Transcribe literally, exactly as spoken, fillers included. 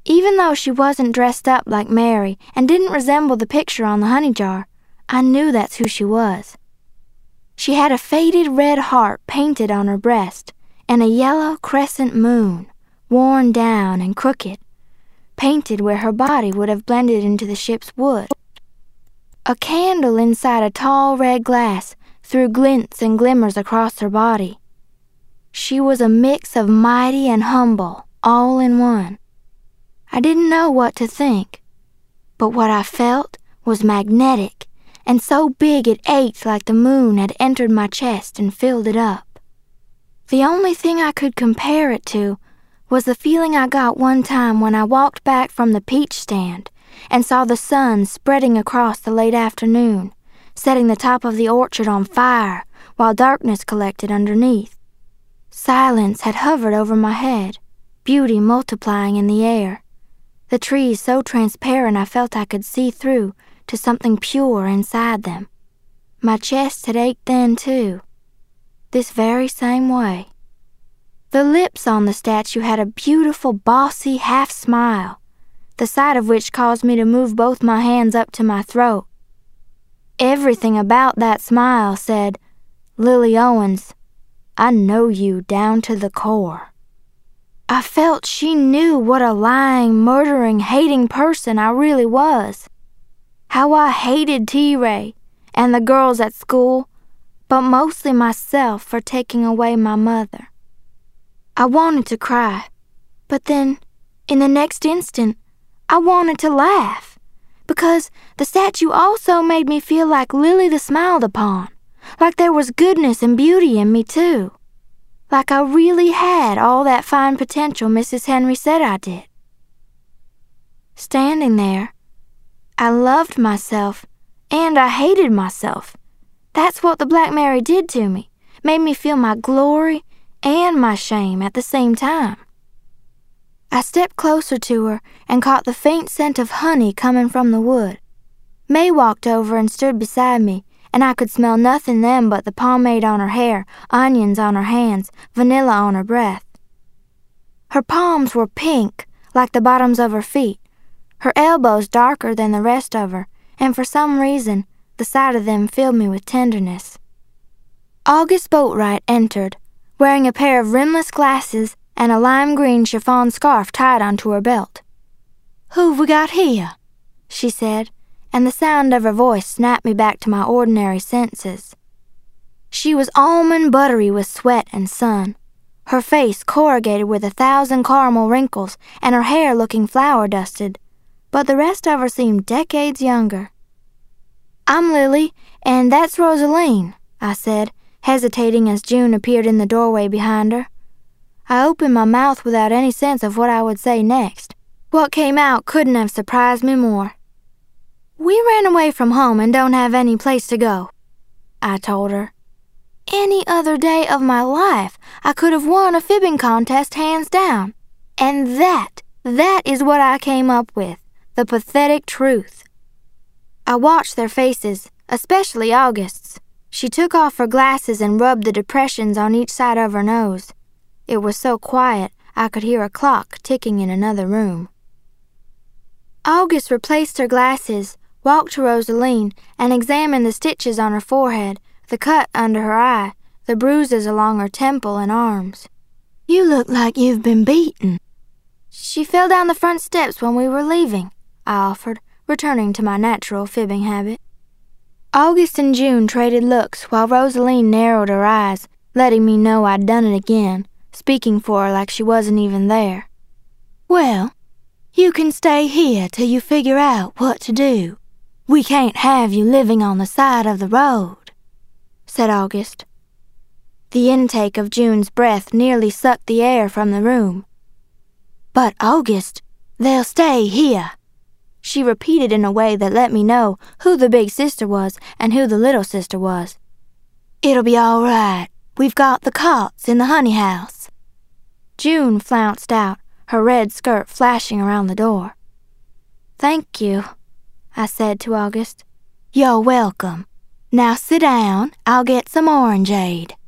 Even though she wasn't dressed up like Mary and didn't resemble the picture on the honey jar, I knew that's who she was. She had a faded red heart painted on her breast and a yellow crescent moon, worn down and crooked, painted where her body would have blended into the ship's wood. A candle inside a tall red glass threw glints and glimmers across her body. She was a mix of mighty and humble, all in one. I didn't know what to think, but what I felt was magnetic and so big it ached like the moon had entered my chest and filled it up. The only thing I could compare it to was the feeling I got one time when I walked back from the peach stand and saw the sun spreading across the late afternoon, setting the top of the orchard on fire while darkness collected underneath. Silence had hovered over my head, beauty multiplying in the air, the trees so transparent I felt I could see through to something pure inside them. My chest had ached then, too, this very same way. The lips on the statue had a beautiful, bossy half-smile, the sight of which caused me to move both my hands up to my throat. Everything about that smile said, "Lily Owens, I know you down to the core." I felt she knew what a lying, murdering, hating person I really was. How I hated T-Ray and the girls at school, but mostly myself for taking away my mother. I wanted to cry, but then, in the next instant, I wanted to laugh, because the statue also made me feel like Lily the Smiled Upon, like there was goodness and beauty in me too, like I really had all that fine potential Missus Henry said I did. Standing there, I loved myself and I hated myself. That's what the Black Mary did to me, made me feel my glory and my shame at the same time. I stepped closer to her and caught the faint scent of honey coming from the wood. May walked over and stood beside me, and I could smell nothing then but the pomade on her hair, onions on her hands, vanilla on her breath. Her palms were pink, like the bottoms of her feet, her elbows darker than the rest of her, and for some reason, the sight of them filled me with tenderness. August Boatwright entered, wearing a pair of rimless glasses and a lime-green chiffon scarf tied onto her belt. "Who've we got here?" she said, and the sound of her voice snapped me back to my ordinary senses. She was almond buttery with sweat and sun, her face corrugated with a thousand caramel wrinkles and her hair looking flour-dusted, but the rest of her seemed decades younger. "I'm Lily, and that's Rosaline," I said, hesitating as June appeared in the doorway behind her. I opened my mouth without any sense of what I would say next. What came out couldn't have surprised me more. "We ran away from home and don't have any place to go," I told her. Any other day of my life, I could have won a fibbing contest hands down. And that, that is what I came up with, the pathetic truth. I watched their faces, especially August's. She took off her glasses and rubbed the depressions on each side of her nose. It was so quiet, I could hear a clock ticking in another room. August replaced her glasses, walked to Rosaline, and examined the stitches on her forehead, the cut under her eye, the bruises along her temple and arms. "You look like you've been beaten." "She fell down the front steps when we were leaving," I offered, returning to my natural fibbing habit. August and June traded looks while Rosaline narrowed her eyes, letting me know I'd done it again, speaking for her like she wasn't even there. "Well, you can stay here till you figure out what to do. We can't have you living on the side of the road," said August. The intake of June's breath nearly sucked the air from the room. "But, August, they'll stay here," she repeated in a way that let me know who the big sister was and who the little sister was. "It'll be all right. We've got the cots in the honey house." June flounced out, her red skirt flashing around the door. "Thank you," I said to August. "You're welcome. Now sit down, I'll get some orangeade."